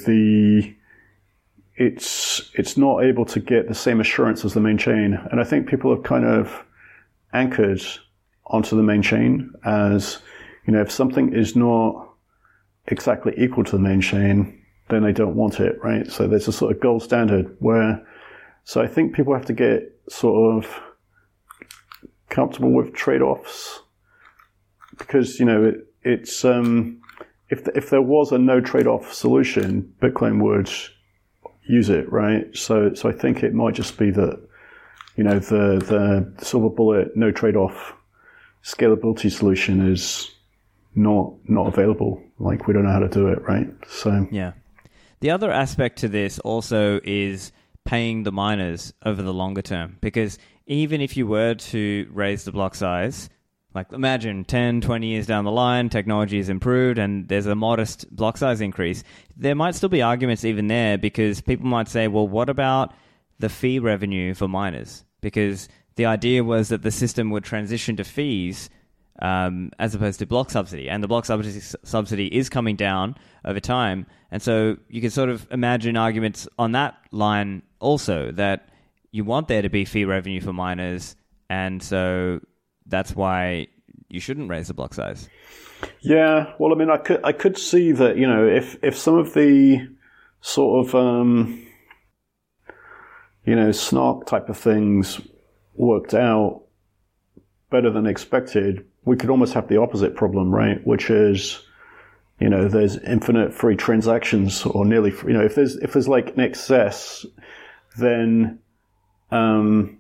it's not able to get the same assurance as the main chain. And I think people have kind of anchored onto the main chain as, if something is not exactly equal to the main chain, then they don't want it, right? So there's a sort of gold standard so I think people have to get sort of comfortable with trade-offs because, it's, if there was a no trade-off solution, Bitcoin would use it, right? So I think it might just be that, the silver bullet, no trade-off scalability solution is not available. Like, we don't know how to do it, right? So yeah. The other aspect to this also is paying the miners over the longer term, because even if you were to raise the block size, like imagine 10, 20 years down the line, technology has improved and there's a modest block size increase, there might still be arguments even there, because people might say, well, what about the fee revenue for miners? Because the idea was that the system would transition to fees as opposed to block subsidy. And the block subsidy is coming down over time. And so you can sort of imagine arguments on that line also, that you want there to be fee revenue for miners. And so that's why you shouldn't raise the block size. Yeah, well, I mean, I could see that, you know, if some of the sort of, you know, snark type of things worked out better than expected, we could almost have the opposite problem, right? Which is, you know, there's infinite free transactions, or nearly free. You know, if there's like an excess, then the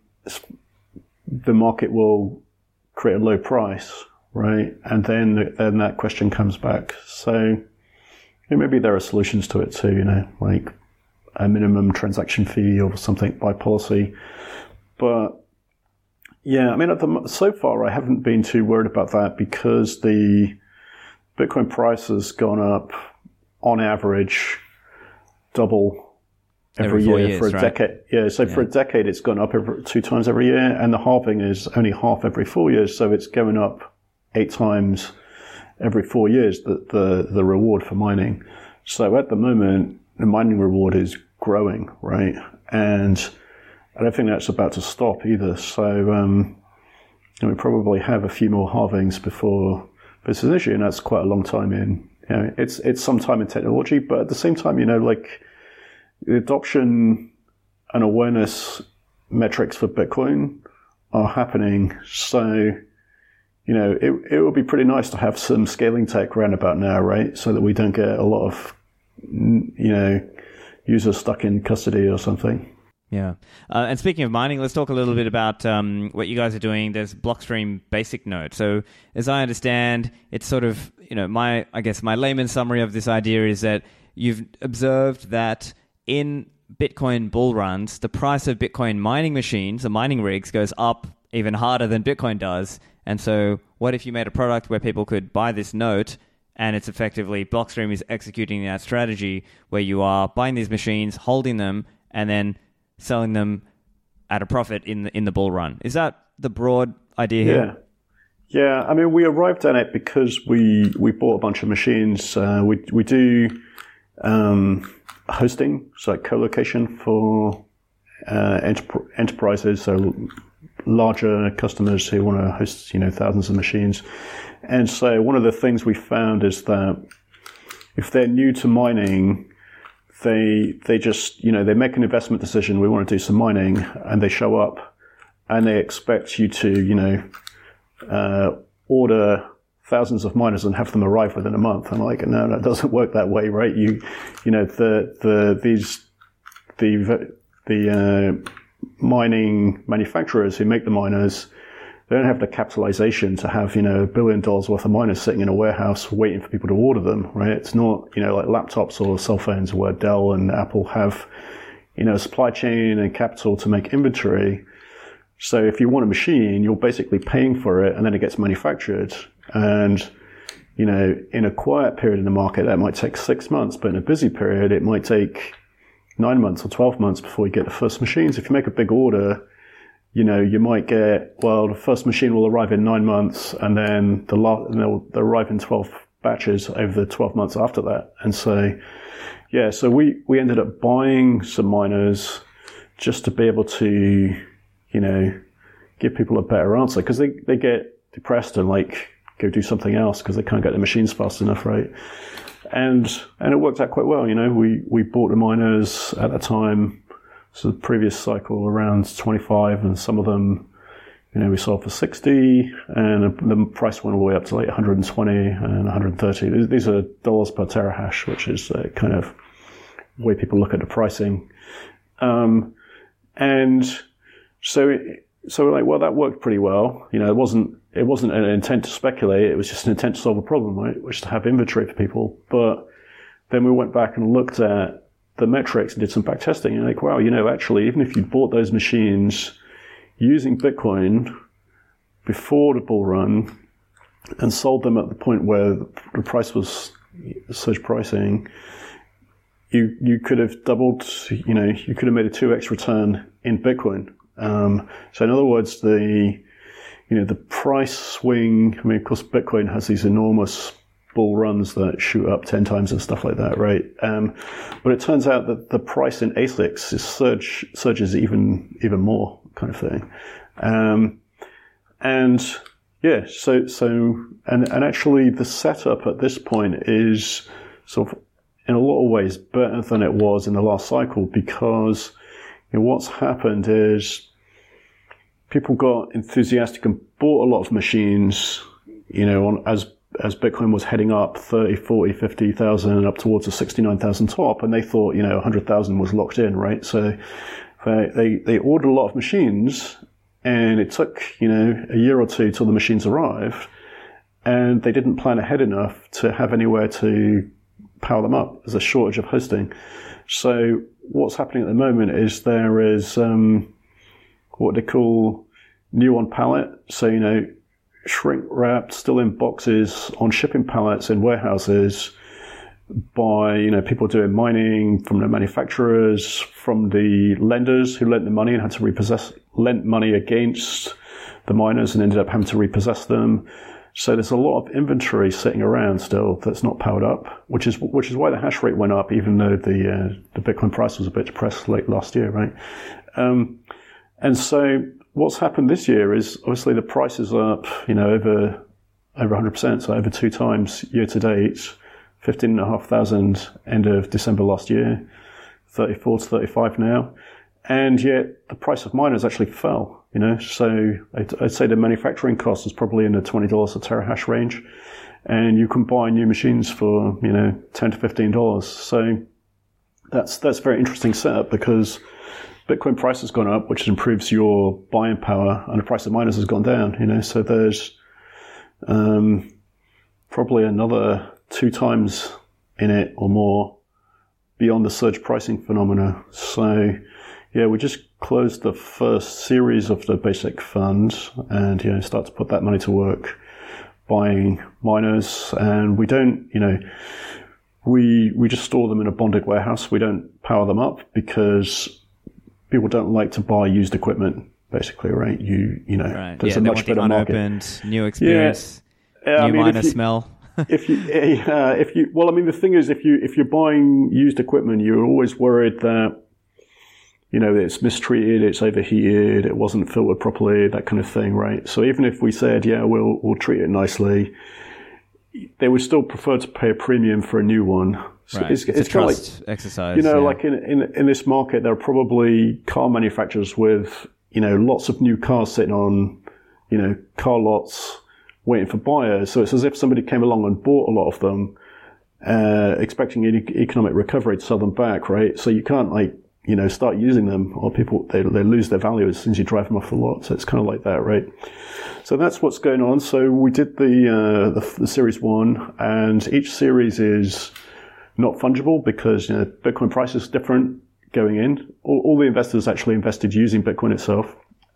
market will create a low price, right? And then that question comes back. So, you know, maybe there are solutions to it too, you know, like a minimum transaction fee or something by policy. But yeah, I mean, so far I haven't been too worried about that, because the Bitcoin price has gone up on average double every year 4 years, for a right? decade. Yeah, so for a decade it's gone up 2 times every year, and the halving is only half every 4 years, so it's going up 8 times every 4 years, the reward for mining. So at the moment, the mining reward is growing, right? And I don't think that's about to stop either. So we probably have a few more halvings before this is an issue, and that's quite a long time in. You know, it's some time in technology, but at the same time, you know, like the adoption and awareness metrics for Bitcoin are happening. So, you know, it would be pretty nice to have some scaling tech around about now, right? So that we don't get a lot of, you know, users stuck in custody or something. Yeah. And speaking of mining, let's talk a little bit about what you guys are doing. There's Blockstream Basic Node. So as I understand, it's sort of, you know, my layman's summary of this idea is that you've observed that in Bitcoin bull runs, the price of Bitcoin mining machines, the mining rigs, goes up even harder than Bitcoin does. And so what if you made a product where people could buy this note, and it's effectively Blockstream is executing that strategy where you are buying these machines, holding them, and then selling them at a profit in the bull run. Is that the broad idea here? Yeah. I mean, we arrived at it because we bought a bunch of machines. We do hosting, so like co-location for enterprises, so larger customers who want to host, you know, thousands of machines. And so one of the things we found is that if they're new to mining, they just, you know, they make an investment decision, we want to do some mining, and they show up and they expect you to, you know, order thousands of miners and have them arrive within a month. I'm like, no, that doesn't work that way, right? You know, the mining manufacturers who make the miners, they don't have the capitalization to have, you know, $1 billion worth of miners sitting in a warehouse waiting for people to order them, right? It's not, you know, like laptops or cell phones where Dell and Apple have, you know, supply chain and capital to make inventory. So if you want a machine, you're basically paying for it and then it gets manufactured. And, you know, in a quiet period in the market, that might take 6 months, but in a busy period, it might take 9 months or 12 months before you get the first machines. If you make a big order, you know, you might get, well, the first machine will arrive in 9 months, and then they'll arrive in 12 batches over the 12 months after that. And so, yeah, so we ended up buying some miners just to be able to, you know, give people a better answer, because they get depressed and like go do something else because they can't get the machines fast enough, right? And it worked out quite well. You know, we bought the miners at the time. So the previous cycle around 25, and some of them, you know, we sold for 60, and the price went all the way up to like 120 and 130. These are dollars per terahash, which is kind of the way people look at the pricing. And so So we're like, well, that worked pretty well. It wasn't an intent to speculate. It was just an intent to solve a problem, right? Which is to have inventory for people. But then we went back and looked at the metrics and did some back testing. And like, wow, actually, even if you bought those machines using Bitcoin before the bull run and sold them at the point where the price was surge pricing, you could have doubled, you could have made a 2x return in Bitcoin. So in other words, the price swing, I mean, of course, Bitcoin has these enormous bull runs that shoot up 10 times and stuff like that, right? But it turns out that the price in ASICs surges even more kind of thing. And actually the setup at this point is sort of in a lot of ways better than it was in the last cycle, because what's happened is people got enthusiastic and bought a lot of machines, as Bitcoin was heading up 30, 40, 50,000 and up towards the 69,000 top, and they thought, 100,000 was locked in, right? So they ordered a lot of machines, and it took, a year or two till the machines arrived, and they didn't plan ahead enough to have anywhere to power them up. There's a shortage of hosting. So what's happening at the moment is there is what they call new on pallet. So, shrink wrapped, still in boxes on shipping pallets in warehouses by, people doing mining from the manufacturers, from the lenders who lent the money and had to lent money against the miners and ended up having to repossess them. So there's a lot of inventory sitting around still that's not powered up, which is why the hash rate went up, even though the Bitcoin price was a bit depressed late last year, right? And so what's happened this year is obviously the price is up, over 100%, so over 2 times year to date, 15,500 end of December last year, 34 to 35 now. And yet the price of miners actually fell, so I'd say the manufacturing cost is probably in the $20 a terahash range. And you can buy new machines for, $10 to $15. So that's a very interesting setup, because Bitcoin price has gone up, which improves your buying power, and the price of miners has gone down, so there's probably another 2 times in it or more beyond the surge pricing phenomena. So yeah, we just closed the first series of the basic fund and start to put that money to work buying miners. And we don't, we just store them in a bonded warehouse. We don't power them up because people don't like to buy used equipment, basically, right? Right. There's a much better market. Unopened, new experience, new miner smell. The thing is, if you're buying used equipment, you're always worried that, it's mistreated, it's overheated, it wasn't filtered properly, that kind of thing, right? So even if we said, we'll treat it nicely, they would still prefer to pay a premium for a new one. So right. It's a trust exercise. Like in this market, there are probably car manufacturers with, lots of new cars sitting on, car lots waiting for buyers. So it's as if somebody came along and bought a lot of them, expecting an economic recovery to sell them back, right? So you can't start using them, or people, they lose their value as soon as you drive them off the lot. So it's kind of like that, right? So that's what's going on. So we did the series 1, and each series is not fungible because Bitcoin price is different going in. All the investors actually invested using Bitcoin itself,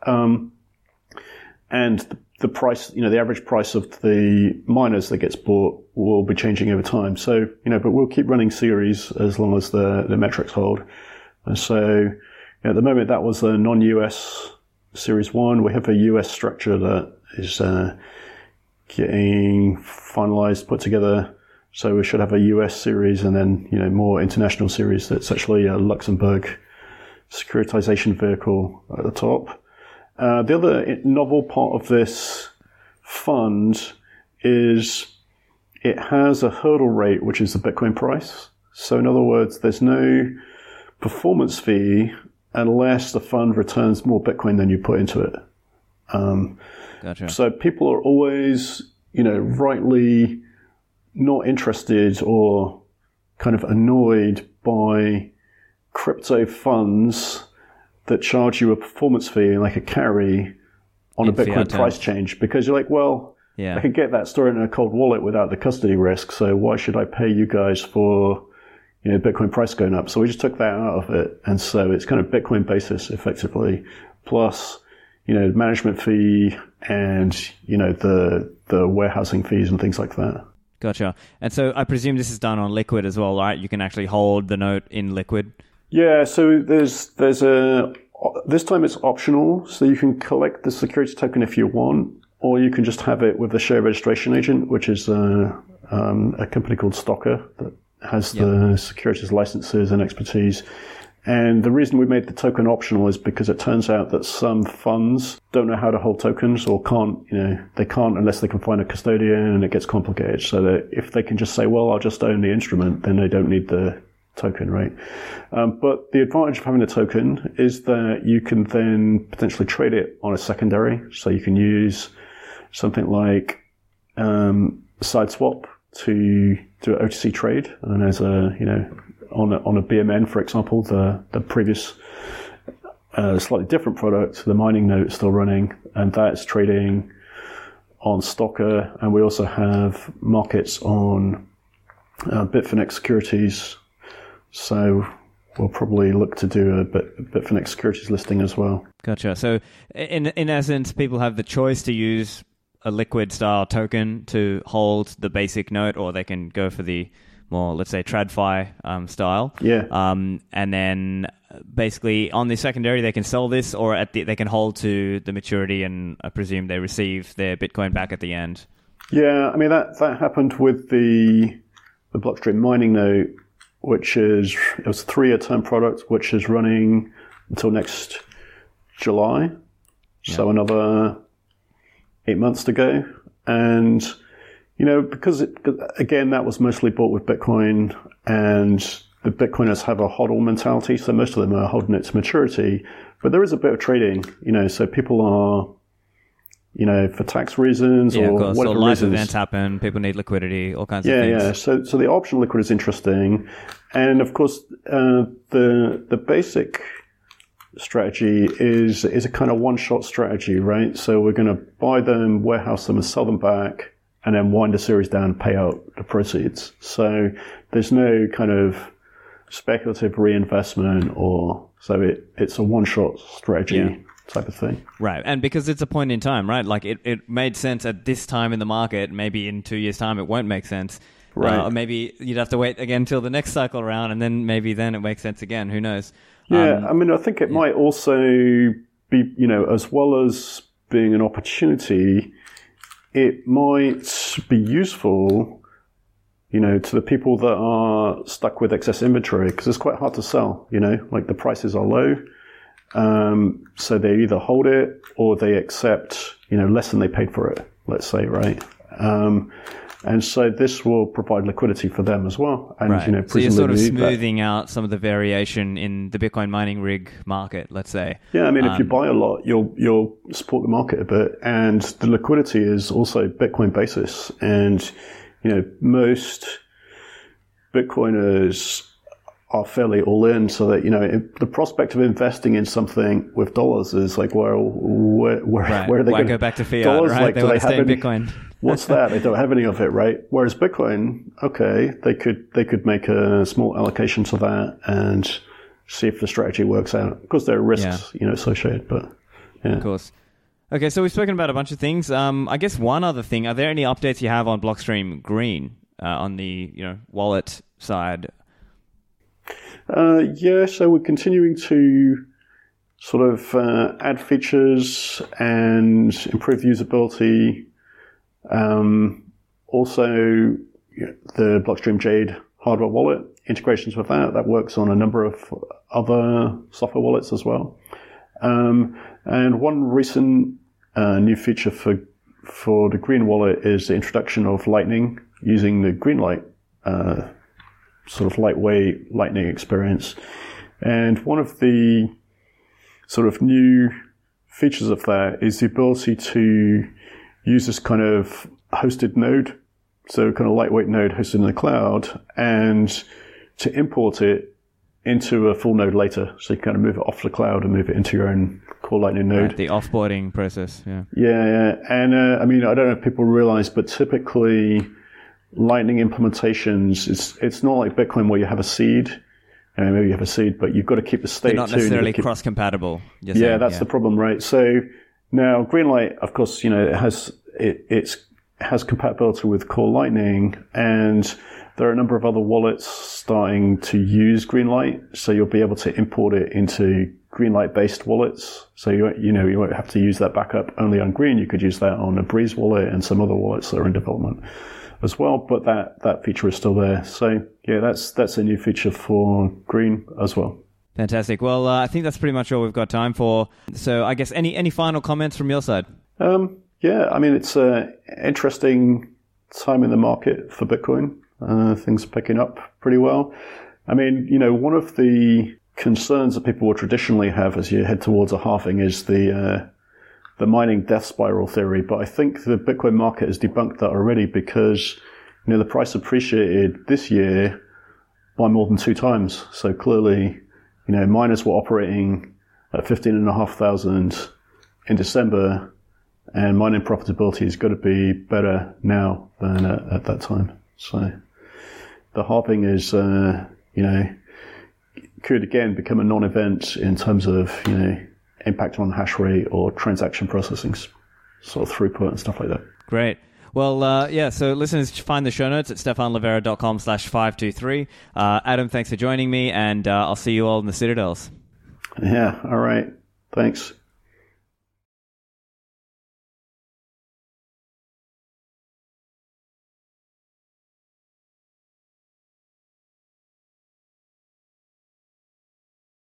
and the price, the average price of the miners that gets bought will be changing over time. So but we'll keep running series as long as the metrics hold. And so at the moment that was a non-US series 1. We have a US structure that is getting finalized, put together. So we should have a US series and then, more international series that's actually a Luxembourg securitization vehicle at the top. The other novel part of this fund is it has a hurdle rate, which is the Bitcoin price. So in other words, there's no performance fee unless the fund returns more Bitcoin than you put into it. Gotcha. So people are always, rightly not interested or kind of annoyed by crypto funds that charge you a performance fee, like a carry, on a In fiat Bitcoin price terms. change, because you're like, well, Yeah. I could get that stored in a cold wallet without the custody risk, so why should I pay you guys for, Bitcoin price going up? So we just took that out of it, and so it's kind of Bitcoin basis effectively, plus, management fee and, the warehousing fees and things like that. Gotcha. And so I presume this is done on Liquid as well, right? You can actually hold the note in Liquid. Yeah, so there's this time it's optional, so you can collect the security token if you want, or you can just have it with the share registration agent, which is a company called Stocker that has the securities licenses and expertise. And the reason we made the token optional is because it turns out that some funds don't know how to hold tokens, or can't, they can't unless they can find a custodian, and it gets complicated. So that if they can just say, well, I'll just own the instrument, then they don't need the token, right? But the advantage of having a token is that you can then potentially trade it on a secondary. So you can use something like SideSwap to do an OTC trade, and as on a BMN, for example, the previous slightly different product, the mining note is still running, and that's trading on Stocker. And we also have markets on Bitfinex securities. So we'll probably look to do a Bitfinex securities listing as well. Gotcha. So in essence, people have the choice to use a Liquid style token to hold the basic note, or they can go for the more, let's say, TradFi style. Yeah. And then basically on the secondary, they can sell this, or they can hold to the maturity, and I presume they receive their Bitcoin back at the end. Yeah, I mean, that happened with the Blockstream mining note, which it was a 3-year term product, which is running until next July. So another 8 months to go. And, because again, that was mostly bought with Bitcoin, and the Bitcoiners have a hodl mentality. So most of them are holding it to maturity, but there is a bit of trading, so people are, for tax reasons or of course. whatever So life reasons. events happen, people need liquidity, all kinds of things. Yeah. So the option liquid is interesting, and of course the basic strategy is a kind of one-shot strategy, right? So we're going to buy them, warehouse them, and sell them back, and then wind the series down and pay out the proceeds. So there's no kind of speculative reinvestment, it's a one-shot strategy type of thing. Right, and because it's a point in time, right? Like it made sense at this time in the market. Maybe in 2 years' time it won't make sense. Right. Or maybe you'd have to wait again till the next cycle around, and then maybe then it makes sense again. Who knows? Yeah, I mean, I think it might also be, as well as being an opportunity, it might be useful, to the people that are stuck with excess inventory, because it's quite hard to sell, like the prices are low. So they either hold it or they accept, less than they paid for it, let's say, right? And so this will provide liquidity for them as well. And, Right. So you're sort of presumably smoothing out some of the variation in the Bitcoin mining rig market, let's say. Yeah, I mean, if you buy a lot, you'll support the market a bit, and the liquidity is also Bitcoin basis. And most Bitcoiners are fairly all in, so that the prospect of investing in something with dollars is like, where are they? Why go back to fiat? Dollars, Right? like, They do want to stay in have Bitcoin. What's that? They don't have any of it, right? Whereas Bitcoin, okay, they could make a small allocation to that and see if the strategy works out. Of course, there are risks, associated, but yeah. Of course. Okay, so we've spoken about a bunch of things. I guess one other thing: are there any updates you have on Blockstream Green on the wallet side? Yeah, so we're continuing to sort of add features and improve usability. Also, the Blockstream Jade hardware wallet integrations with that works on a number of other software wallets as well. And one recent new feature for the Green wallet is the introduction of Lightning using the Greenlight sort of lightweight Lightning experience. And one of the sort of new features of that is the ability to use this kind of hosted node, so kind of lightweight node hosted in the cloud, and to import it into a full node later. So you kind of move it off the cloud and move it into your own core Lightning node. Right, the offboarding process, yeah. Yeah. And I mean, I don't know if people realize, but typically Lightning implementations, it's not like Bitcoin where you have a seed. Maybe you have a seed, but you've got to keep the state They're not too. necessarily cross-compatible. That's the problem, right? So now Greenlight, of course, it has compatibility with Core Lightning, and there are a number of other wallets starting to use Greenlight. So you'll be able to import it into Greenlight-based wallets. So you won't have to use that backup only on Green. You could use that on a Breeze wallet and some other wallets that are in development as well. But that feature is still there. So yeah, that's a new feature for Green as well. Fantastic. Well, I think that's pretty much all we've got time for. So I guess any final comments from your side? Yeah, I mean, it's an interesting time in the market for Bitcoin. Things are picking up pretty well. I mean, one of the concerns that people will traditionally have as you head towards a halving is the mining death spiral theory. But I think the Bitcoin market has debunked that already because, the price appreciated this year by more than 2 times. So clearly, miners were operating at 15,500 in December, and mining profitability has got to be better now than at that time. So the halving is, could again become a non-event in terms of, impact on hash rate or transaction processing, sort of throughput and stuff like that. Great. Well, so listeners, find the show notes at stefanlivera.com/523. Adam, thanks for joining me, and I'll see you all in the Citadels. Yeah, all right. Thanks.